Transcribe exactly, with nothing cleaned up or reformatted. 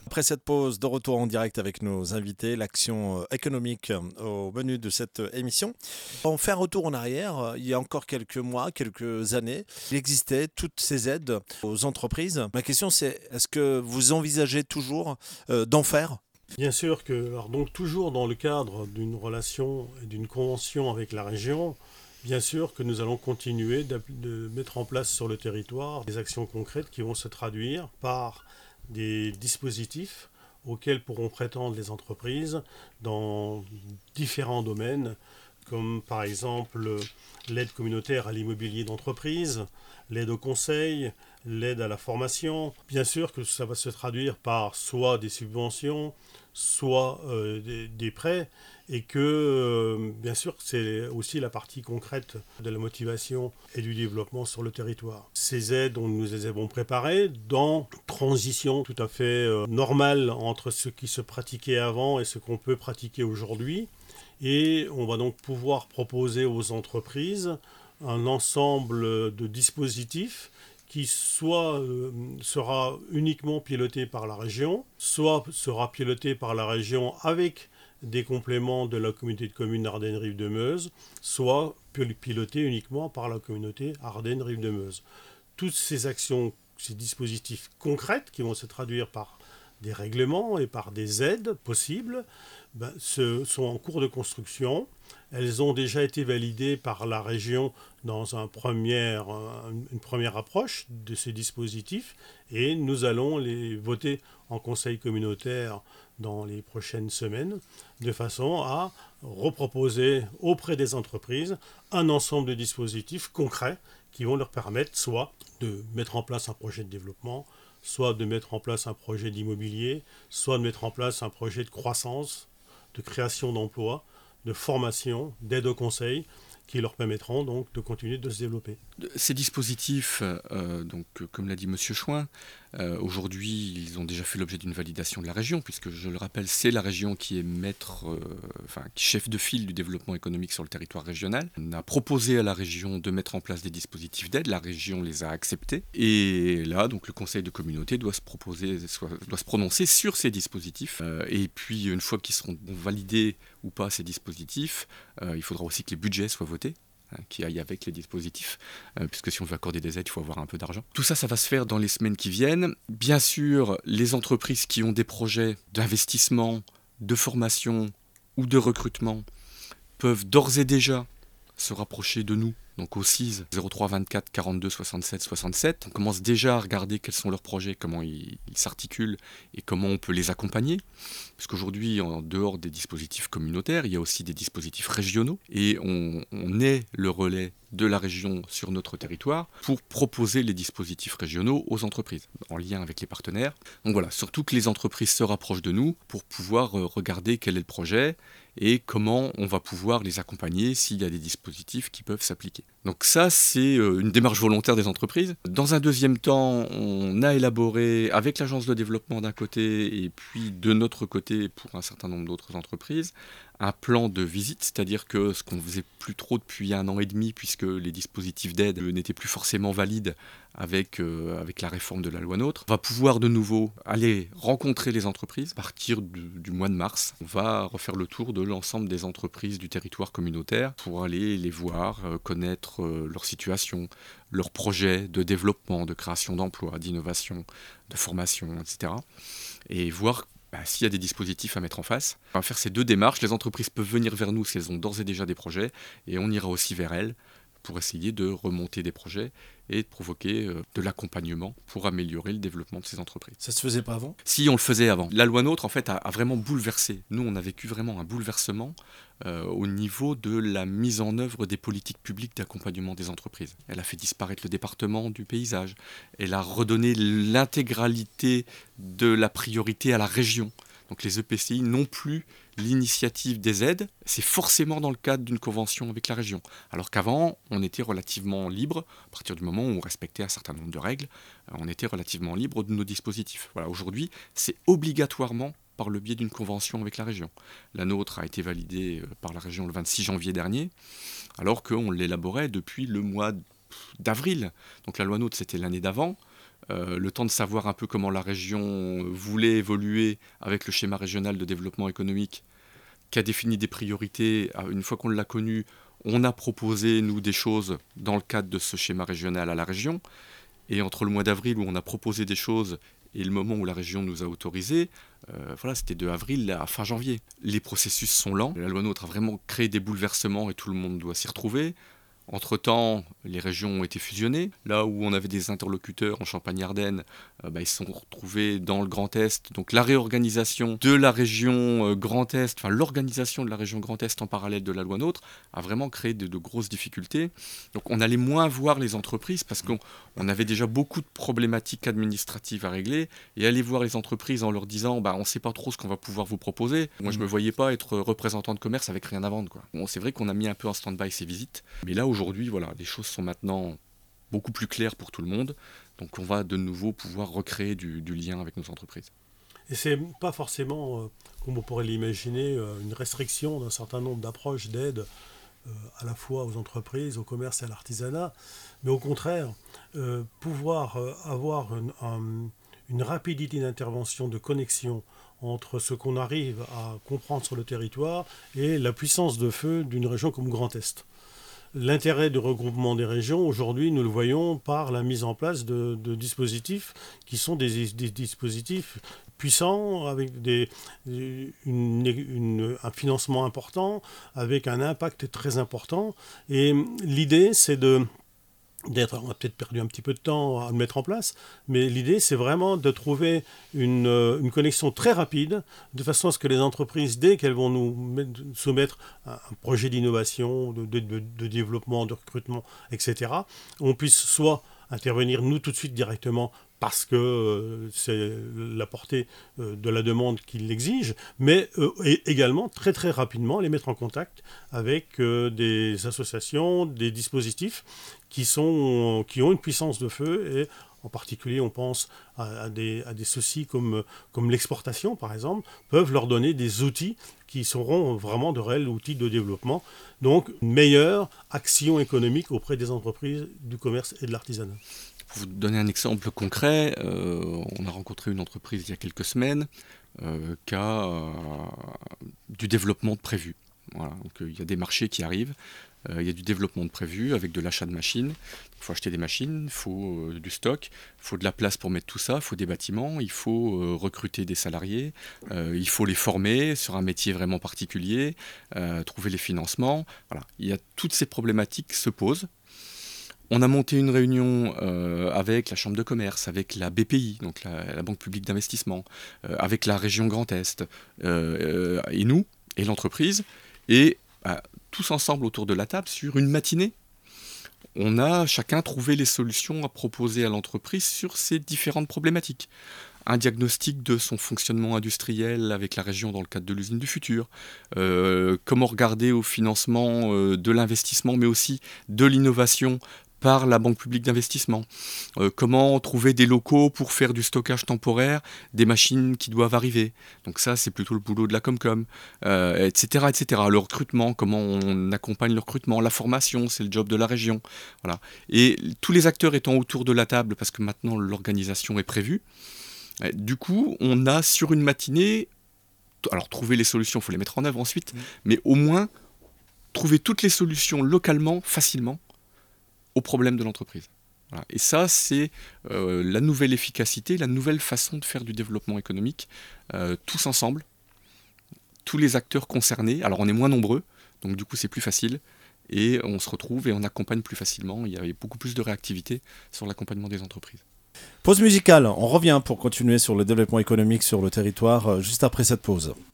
Après cette pause, de retour en direct avec nos invités, l'action euh, économique euh, au menu de cette euh, émission. On fait un retour en arrière. Euh, Il y a encore quelques mois, quelques années, il existait toutes ces aides aux entreprises. Ma question c'est, est-ce que vous envisagez toujours euh, d'en faire? Bien sûr que, alors donc toujours dans le cadre d'une relation et d'une convention avec la région, bien sûr que nous allons continuer d'app- de mettre en place sur le territoire des actions concrètes qui vont se traduire par des dispositifs auxquels pourront prétendre les entreprises dans différents domaines, comme par exemple l'aide communautaire à l'immobilier d'entreprise, l'aide au conseil, l'aide à la formation. Bien sûr que ça va se traduire par soit des subventions, soit euh, des, des prêts, et que euh, bien sûr c'est aussi la partie concrète de la motivation et du développement sur le territoire. Ces aides, on nous les avons préparées dans une transition tout à fait euh, normale entre ce qui se pratiquait avant et ce qu'on peut pratiquer aujourd'hui. Et on va donc pouvoir proposer aux entreprises un ensemble de dispositifs qui soit euh, sera uniquement piloté par la région, soit sera piloté par la région avec des compléments de la communauté de communes Ardennes-Rive-de-Meuse, soit piloté uniquement par la communauté Ardennes-Rive-de-Meuse. Toutes ces actions, ces dispositifs concrets qui vont se traduire par des règlements et par des aides possibles, ben, ce, sont en cours de construction. Elles ont déjà été validées par la région dans un premier, une première approche de ces dispositifs et nous allons les voter en conseil communautaire dans les prochaines semaines de façon à reproposer auprès des entreprises un ensemble de dispositifs concrets qui vont leur permettre soit de mettre en place un projet de développement, soit de mettre en place un projet d'immobilier, soit de mettre en place un projet de croissance, de création d'emplois, de formation, d'aide au conseil, qui leur permettront donc de continuer de se développer. Ces dispositifs, euh, donc, comme l'a dit Monsieur Chouin, euh, aujourd'hui, ils ont déjà fait l'objet d'une validation de la région, puisque je le rappelle, c'est la région qui est maître, euh, enfin, chef de file du développement économique sur le territoire régional. On a proposé à la région de mettre en place des dispositifs d'aide, la région les a acceptés, et là, donc, le conseil de communauté doit se proposer, soit, doit se prononcer sur ces dispositifs, euh, et puis une fois qu'ils seront validés ou pas ces dispositifs, euh, il faudra aussi que les budgets soient votés, qui aille avec les dispositifs, euh, puisque si on veut accorder des aides, il faut avoir un peu d'argent. Tout ça, ça va se faire dans les semaines qui viennent. Bien sûr, les entreprises qui ont des projets d'investissement, de formation ou de recrutement peuvent d'ores et déjà se rapprocher de nous, donc au S I S zéro trois vingt-quatre quarante-deux soixante-sept soixante-sept. On commence déjà à regarder quels sont leurs projets, comment ils, ils s'articulent et comment on peut les accompagner. Parce qu'aujourd'hui, en dehors des dispositifs communautaires, il y a aussi des dispositifs régionaux et on, on est le relais de la région sur notre territoire pour proposer les dispositifs régionaux aux entreprises, en lien avec les partenaires. Donc voilà, surtout que les entreprises se rapprochent de nous pour pouvoir regarder quel est le projet et comment on va pouvoir les accompagner s'il y a des dispositifs qui peuvent s'appliquer. Donc ça, c'est une démarche volontaire des entreprises. Dans un deuxième temps, on a élaboré avec l'agence de développement d'un côté et puis de notre côté pour un certain nombre d'autres entreprises, un plan de visite, c'est-à-dire que ce qu'on ne faisait plus trop depuis un an et demi, puisque les dispositifs d'aide n'étaient plus forcément valides avec, euh, avec la réforme de la loi NOTRe, on va pouvoir de nouveau aller rencontrer les entreprises à partir du, du mois de mars. On va refaire le tour de l'ensemble des entreprises du territoire communautaire pour aller les voir, euh, connaître euh, leur situation, leurs projets de développement, de création d'emplois, d'innovation, de formation, et cetera. Et voir bah, s'il y a des dispositifs à mettre en face. On va faire ces deux démarches. Les entreprises peuvent venir vers nous si elles ont d'ores et déjà des projets, et on ira aussi vers elles pour essayer de remonter des projets et de provoquer euh, de l'accompagnement pour améliorer le développement de ces entreprises. Ça se faisait pas avant? Si, on le faisait avant. La loi NOTRe, en fait, a, a vraiment bouleversé. Nous, on a vécu vraiment un bouleversement euh, au niveau de la mise en œuvre des politiques publiques d'accompagnement des entreprises. Elle a fait disparaître le département du paysage. Elle a redonné l'intégralité de la priorité à la région. Donc les E P C I n'ont plus l'initiative des aides, c'est forcément dans le cadre d'une convention avec la région. Alors qu'avant, on était relativement libre, à partir du moment où on respectait un certain nombre de règles, on était relativement libre de nos dispositifs. Voilà, aujourd'hui, c'est obligatoirement par le biais d'une convention avec la région. La nôtre a été validée par la région le vingt-six janvier dernier, alors qu'on l'élaborait depuis le mois d'avril. Donc la loi NOTRe, c'était l'année d'avant. euh, le temps de savoir un peu comment la région voulait évoluer avec le schéma régional de développement économique, qui a défini des priorités. Une fois qu'on l'a connu, on a proposé, nous, des choses dans le cadre de ce schéma régional à la région. Et entre le mois d'avril où on a proposé des choses et le moment où la région nous a autorisés, euh, voilà, c'était de avril à fin janvier. Les processus sont lents. La loi NOTRe a vraiment créé des bouleversements et tout le monde doit s'y retrouver. Entre-temps, les régions ont été fusionnées. Là où on avait des interlocuteurs en Champagne-Ardenne, euh, bah, ils se sont retrouvés dans le Grand Est. Donc la réorganisation de la région euh, Grand Est, enfin l'organisation de la région Grand Est en parallèle de la loi NOTRe, a vraiment créé de, de grosses difficultés. Donc on allait moins voir les entreprises parce qu'on on avait déjà beaucoup de problématiques administratives à régler. Et aller voir les entreprises en leur disant bah, « on ne sait pas trop ce qu'on va pouvoir vous proposer ». Moi, je ne me voyais pas être représentant de commerce avec rien à vendre, quoi. Bon, c'est vrai qu'on a mis un peu en stand-by ces visites. Mais là, aujourd'hui, voilà, les choses sont maintenant beaucoup plus claires pour tout le monde. Donc on va de nouveau pouvoir recréer du, du lien avec nos entreprises. Et c'est pas forcément, euh, comme on pourrait l'imaginer, euh, une restriction d'un certain nombre d'approches d'aide euh, à la fois aux entreprises, au commerce et à l'artisanat, mais au contraire, euh, pouvoir euh, avoir une, un, une rapidité d'intervention, de connexion entre ce qu'on arrive à comprendre sur le territoire et la puissance de feu d'une région comme Grand Est. L'intérêt du regroupement des régions, aujourd'hui, nous le voyons par la mise en place de, de dispositifs qui sont des, des dispositifs puissants, avec des, une, une, un financement important, avec un impact très important. Et l'idée, c'est de... d'être, on a peut-être perdu un petit peu de temps à le mettre en place, mais l'idée, c'est vraiment de trouver une, une connexion très rapide, de façon à ce que les entreprises, dès qu'elles vont nous mettre, soumettre un, un projet d'innovation, de, de, de, de développement, de recrutement, et cetera, on puisse soit intervenir, nous, tout de suite, directement, parce que euh, c'est la portée euh, de la demande qui l'exige, mais euh, et également très très rapidement les mettre en contact avec euh, des associations, des dispositifs qui, sont, qui ont une puissance de feu, et en particulier on pense à, à, des, à des soucis comme, comme l'exportation par exemple, peuvent leur donner des outils qui seront vraiment de réels outils de développement. Donc une meilleure action économique auprès des entreprises, du commerce et de l'artisanat. Pour vous donner un exemple concret, euh, on a rencontré une entreprise il y a quelques semaines euh, qui a euh, du développement de prévu. Voilà. Donc, euh, il y a des marchés qui arrivent, euh, il y a du développement de prévu avec de l'achat de machines. Il faut acheter des machines, il faut euh, du stock, il faut de la place pour mettre tout ça, il faut des bâtiments, il faut euh, recruter des salariés, euh, il faut les former sur un métier vraiment particulier, euh, trouver les financements. Voilà. Il y a toutes ces problématiques qui se posent. On a monté une réunion euh, avec la Chambre de commerce, avec la B P I, donc la, la Banque publique d'investissement, euh, avec la région Grand Est, euh, euh, et nous, et l'entreprise, et bah, tous ensemble autour de la table, sur une matinée, on a chacun trouvé les solutions à proposer à l'entreprise sur ces différentes problématiques. Un diagnostic de son fonctionnement industriel avec la région dans le cadre de l'usine du futur, euh, comment regarder au financement euh, de l'investissement, mais aussi de l'innovation par la Banque publique d'investissement. Euh, comment trouver des locaux pour faire du stockage temporaire des machines qui doivent arriver. Donc ça, c'est plutôt le boulot de la Comcom, euh, et cetera, et cetera. Le recrutement, comment on accompagne le recrutement. La formation, c'est le job de la région. Voilà. Et tous les acteurs étant autour de la table, parce que maintenant l'organisation est prévue, euh, du coup, on a sur une matinée, alors trouver les solutions, il faut les mettre en œuvre ensuite, mmh. mais au moins trouver toutes les solutions localement, facilement, aux problèmes de l'entreprise. Voilà. Et ça, c'est euh, la nouvelle efficacité, la nouvelle façon de faire du développement économique, euh, tous ensemble, tous les acteurs concernés. Alors on est moins nombreux, donc du coup c'est plus facile, et on se retrouve et on accompagne plus facilement. Il y a beaucoup plus de réactivité sur l'accompagnement des entreprises. Pause musicale, on revient pour continuer sur le développement économique sur le territoire, juste après cette pause.